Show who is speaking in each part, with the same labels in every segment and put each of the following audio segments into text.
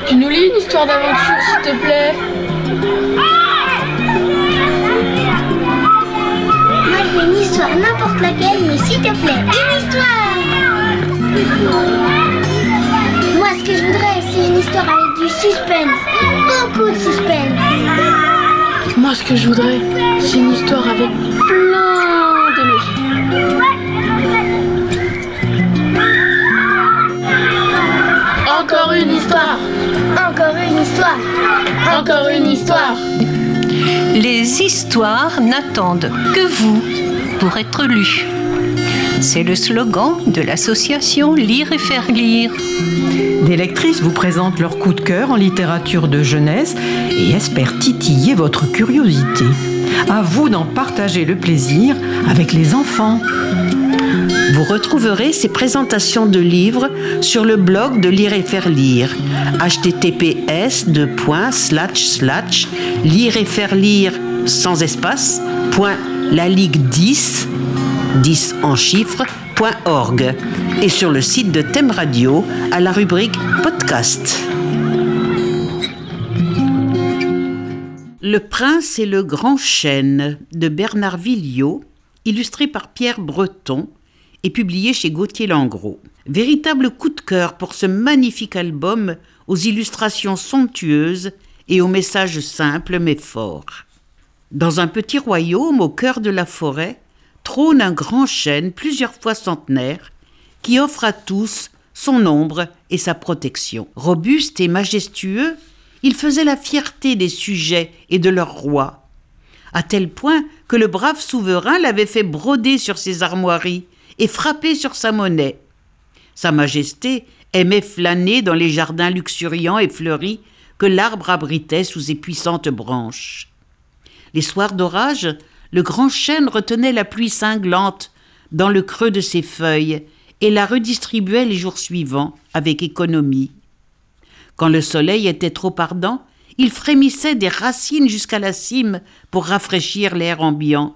Speaker 1: Tu nous lis une histoire d'aventure, s'il te plaît?
Speaker 2: Moi, je veux une histoire, n'importe laquelle, mais s'il te plaît, une histoire. Moi, ce que je voudrais, c'est une histoire avec du suspense. Beaucoup de suspense.
Speaker 1: Moi, ce que je voudrais, c'est une histoire avec plein d'émotions. Encore une histoire.
Speaker 2: Encore une histoire.
Speaker 1: Encore une histoire.
Speaker 3: Les histoires n'attendent que vous pour être lues. C'est le slogan de l'association Lire et Faire Lire.
Speaker 4: Des lectrices vous présentent leur coup de cœur en littérature de jeunesse et espèrent titiller votre curiosité. À vous d'en partager le plaisir avec les enfants.
Speaker 5: Vous retrouverez ces présentations de livres sur le blog de Lire et Faire Lire. https://lire et faire lire sans espace .laligue10 10 en chiffres.org et sur le site de Thème Radio à la rubrique Podcast. Le Prince et le Grand Chêne de Bernard Villot, illustré par Pierre Breton et publié chez Gauthier Langros. Véritable coup de cœur pour ce magnifique album aux illustrations somptueuses et aux messages simples mais forts. Dans un petit royaume au cœur de la forêt, trône un grand chêne plusieurs fois centenaire qui offre à tous son ombre et sa protection. Robuste et majestueux, il faisait la fierté des sujets et de leur roi, à tel point que le brave souverain l'avait fait broder sur ses armoiries et frapper sur sa monnaie. Sa Majesté aimait flâner dans les jardins luxuriants et fleuris que l'arbre abritait sous ses puissantes branches. Les soirs d'orage, le grand chêne retenait la pluie cinglante dans le creux de ses feuilles et la redistribuait les jours suivants avec économie. Quand le soleil était trop ardent, il frémissait des racines jusqu'à la cime pour rafraîchir l'air ambiant.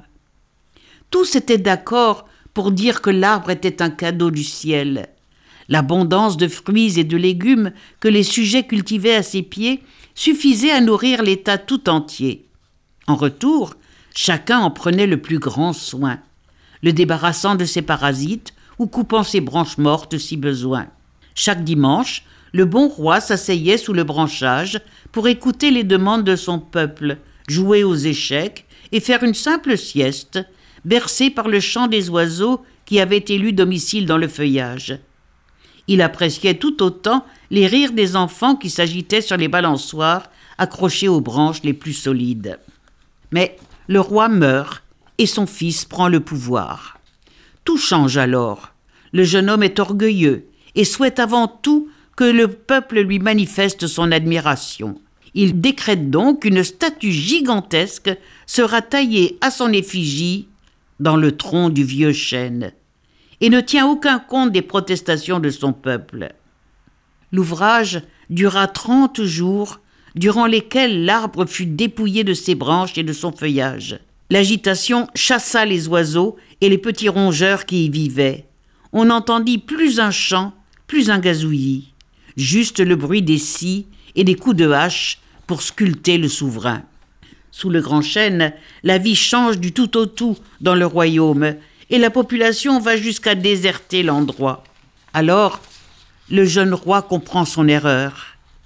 Speaker 5: Tous étaient d'accord pour dire que l'arbre était un cadeau du ciel. L'abondance de fruits et de légumes que les sujets cultivaient à ses pieds suffisait à nourrir l'État tout entier. En retour, chacun en prenait le plus grand soin, le débarrassant de ses parasites ou coupant ses branches mortes si besoin. Chaque dimanche, le bon roi s'asseyait sous le branchage pour écouter les demandes de son peuple, jouer aux échecs et faire une simple sieste, bercé par le chant des oiseaux qui avaient élu domicile dans le feuillage. Il appréciait tout autant les rires des enfants qui s'agitaient sur les balançoires accrochés aux branches les plus solides. Mais le roi meurt et son fils prend le pouvoir. Tout change alors. Le jeune homme est orgueilleux et souhaite avant tout que le peuple lui manifeste son admiration. Il décrète donc qu'une statue gigantesque sera taillée à son effigie dans le tronc du vieux chêne et ne tient aucun compte des protestations de son peuple. L'ouvrage dura 30 jours, durant lesquels l'arbre fut dépouillé de ses branches et de son feuillage. L'agitation chassa les oiseaux et les petits rongeurs qui y vivaient. On n'entendit plus un chant, plus un gazouillis, juste le bruit des scies et des coups de hache pour sculpter le souverain. Sous le grand chêne, la vie change du tout au tout dans le royaume et la population va jusqu'à déserter l'endroit. Alors, le jeune roi comprend son erreur.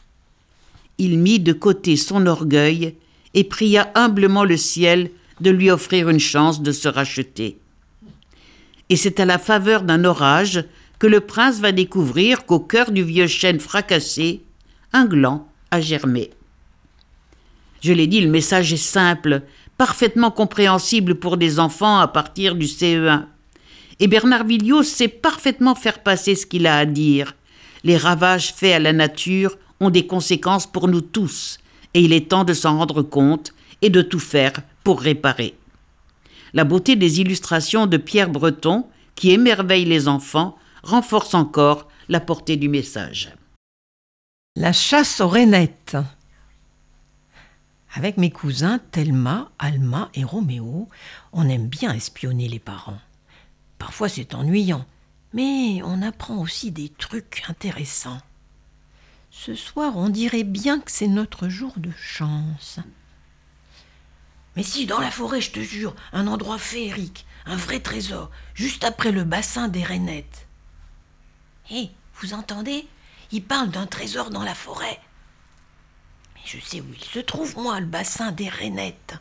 Speaker 5: Il mit de côté son orgueil et pria humblement le ciel de lui offrir une chance de se racheter. Et c'est à la faveur d'un orage que le prince va découvrir qu'au cœur du vieux chêne fracassé, un gland a germé. Je l'ai dit, le message est simple, parfaitement compréhensible pour des enfants à partir du CE1. Et Bernard Villot sait parfaitement faire passer ce qu'il a à dire. Les ravages faits à la nature ont des conséquences pour nous tous, et il est temps de s'en rendre compte et de tout faire pour réparer. La beauté des illustrations de Pierre Breton, qui émerveille les enfants, renforce encore la portée du message.
Speaker 4: La chasse aux rainettes. Avec mes cousins Thelma, Alma et Roméo, on aime bien espionner les parents. Parfois c'est ennuyant, mais on apprend aussi des trucs intéressants. Ce soir, on dirait bien que c'est notre jour de chance. Mais si, dans la forêt, je te jure, un endroit féerique, un vrai trésor, juste après le bassin des rainettes. Hé, vous entendez ? Il parle d'un trésor dans la forêt. Mais je sais où il se trouve, moi, le bassin des rainettes.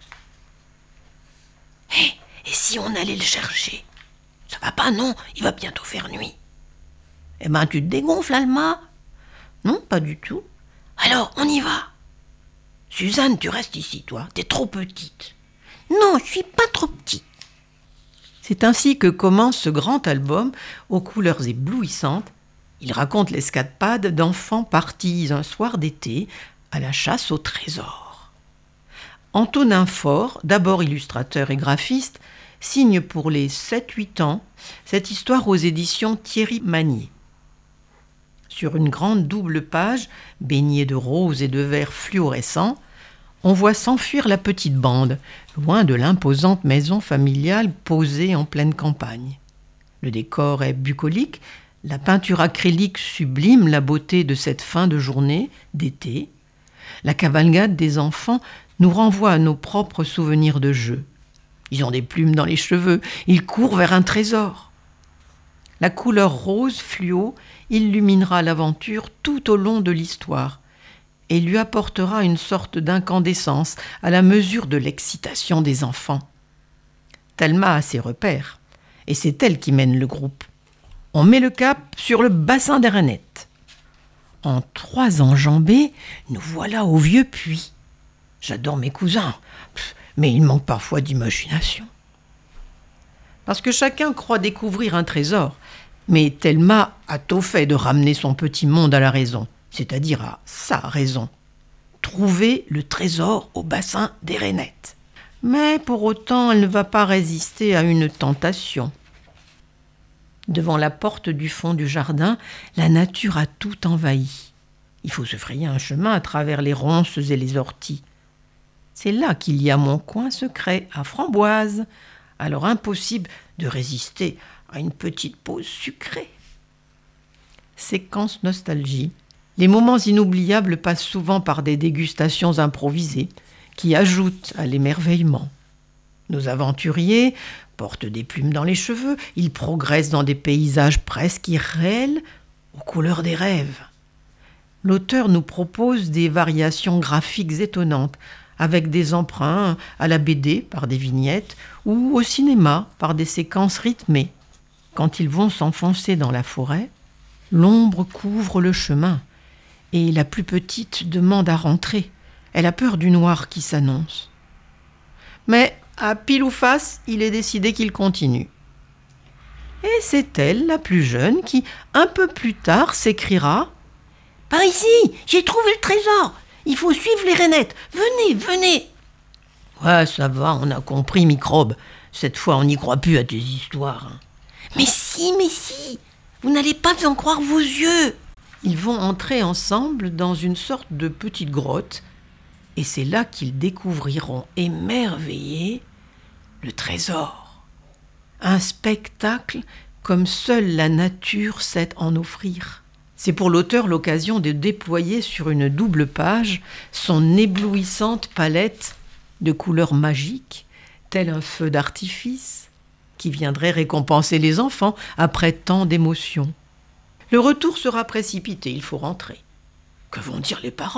Speaker 4: Hé, et si on allait le chercher ? Ça va pas, non ? Il va bientôt faire nuit. Eh ben, tu te dégonfles, Alma ? Non, pas du tout. Alors, on y va. Suzanne, tu restes ici, toi. T'es trop petite. Non, je suis pas trop petite. C'est ainsi que commence ce grand album aux couleurs éblouissantes. Il raconte l'escapade d'enfants partis un soir d'été à la chasse au trésor. Antonin Faure, d'abord illustrateur et graphiste, signe pour les 7-8 ans cette histoire aux éditions Thierry Magnier. Sur une grande double page, baignée de roses et de verts fluorescents, on voit s'enfuir la petite bande, loin de l'imposante maison familiale posée en pleine campagne. Le décor est bucolique, la peinture acrylique sublime la beauté de cette fin de journée, d'été. La cavalcade des enfants nous renvoie à nos propres souvenirs de jeu. Ils ont des plumes dans les cheveux, ils courent vers un trésor. La couleur rose fluo illuminera l'aventure tout au long de l'histoire et lui apportera une sorte d'incandescence à la mesure de l'excitation des enfants. Thelma a ses repères, et c'est elle qui mène le groupe. On met le cap sur le bassin des rainettes. En 3 enjambées, nous voilà au vieux puits. J'adore mes cousins, mais il manque parfois d'imagination. Parce que chacun croit découvrir un trésor, mais Thelma a tôt fait de ramener son petit monde à la raison, c'est-à-dire à sa raison. Trouver le trésor au bassin des rainettes. Mais pour autant, elle ne va pas résister à une tentation. Devant la porte du fond du jardin, la nature a tout envahi. Il faut se frayer un chemin à travers les ronces et les orties. C'est là qu'il y a mon coin secret à framboise. Alors impossible de résister à une petite pause sucrée. Séquence nostalgie. Les moments inoubliables passent souvent par des dégustations improvisées qui ajoutent à l'émerveillement. Nos aventuriers portent des plumes dans les cheveux, ils progressent dans des paysages presque irréels aux couleurs des rêves. L'auteur nous propose des variations graphiques étonnantes, avec des emprunts à la BD par des vignettes ou au cinéma par des séquences rythmées. Quand ils vont s'enfoncer dans la forêt, l'ombre couvre le chemin et la plus petite demande à rentrer. Elle a peur du noir qui s'annonce. Mais à pile ou face, il est décidé qu'il continue. Et c'est elle, la plus jeune, qui, un peu plus tard, s'écriera « Par ici, j'ai trouvé le trésor ! Il faut suivre les rainettes. Venez, venez !» Ouais, ça va, on a compris, microbe. Cette fois, on n'y croit plus à tes histoires. Hein. Mais si, vous n'allez pas en croire vos yeux. Ils vont entrer ensemble dans une sorte de petite grotte, et c'est là qu'ils découvriront, émerveillés, le trésor. Un spectacle comme seule la nature sait en offrir. C'est pour l'auteur l'occasion de déployer sur une double page son éblouissante palette de couleurs magiques, tel un feu d'artifice qui viendrait récompenser les enfants après tant d'émotions. Le retour sera précipité, il faut rentrer. Que vont dire les parents ?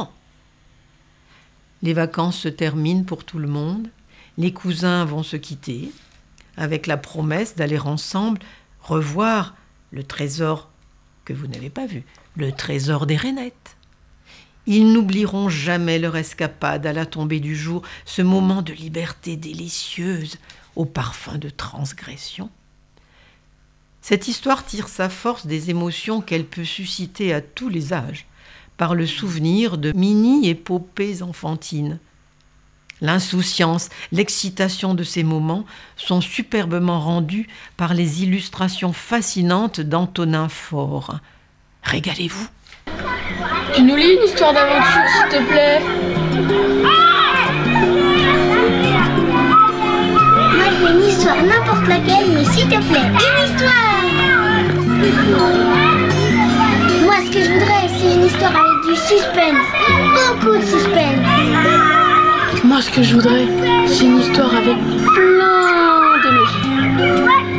Speaker 4: Les vacances se terminent pour tout le monde, les cousins vont se quitter, avec la promesse d'aller ensemble revoir le trésor que vous n'avez pas vu, le trésor des rainettes. Ils n'oublieront jamais leur escapade à la tombée du jour, ce moment de liberté délicieuse au parfum de transgression. Cette histoire tire sa force des émotions qu'elle peut susciter à tous les âges, par le souvenir de mini-épopées enfantines. L'insouciance, l'excitation de ces moments sont superbement rendues par les illustrations fascinantes d'Antonin Faure. Régalez-vous.
Speaker 1: Tu nous lis une histoire d'aventure, s'il te plaît?
Speaker 2: Moi, je veux une histoire, n'importe laquelle, mais s'il te plaît, une histoire. Moi, ce que je voudrais, c'est une histoire avec du du suspense. Beaucoup de suspense.
Speaker 1: Moi, ce que je voudrais, c'est une histoire avec plein de magie.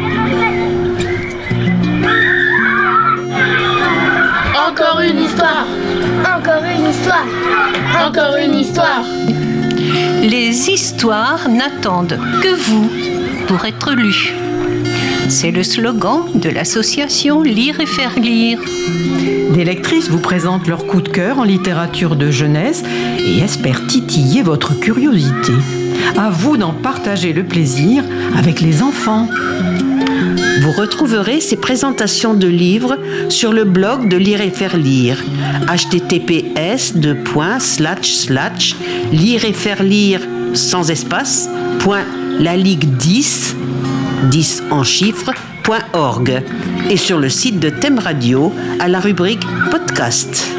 Speaker 1: Encore une histoire.
Speaker 2: Encore une histoire.
Speaker 1: Encore une histoire.
Speaker 3: Les histoires n'attendent que vous pour être lues. C'est le slogan de l'association Lire et faire lire.
Speaker 4: Des lectrices vous présentent leur coup de cœur en littérature de jeunesse et espèrent titiller votre curiosité. À vous d'en partager le plaisir avec les enfants.
Speaker 5: Vous retrouverez ces présentations de livres sur le blog de Lire et faire lire. https://lire et faire lire sans espace .laligue10 10 en chiffres.org et sur le site de Thème Radio à la rubrique podcast.